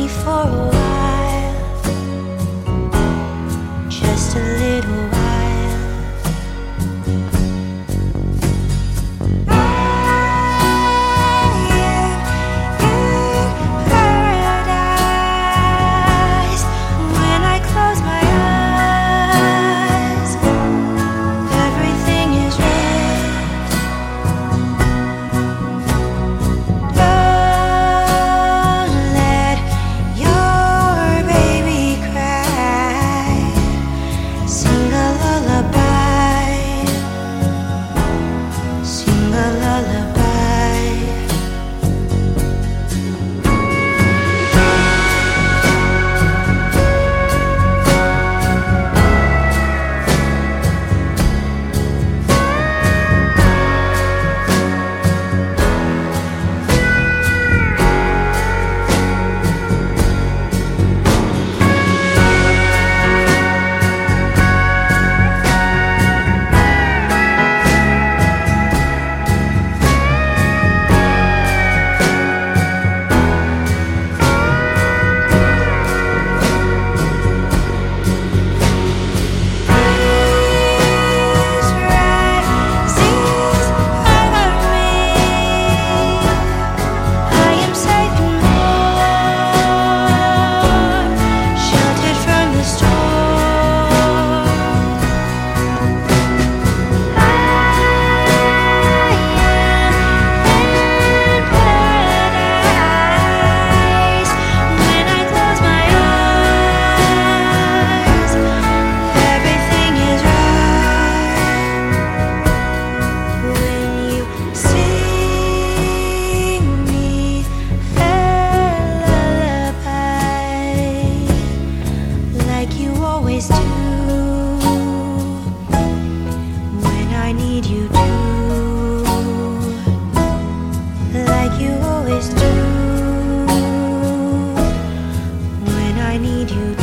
me for a while, just a little while. I am in paradise when I close my eyes. Everything is red. Don't let your baby cry. Sing a lullaby. Sing a lullaby. Like you always do, when I need you to, like you always do, when I need you to.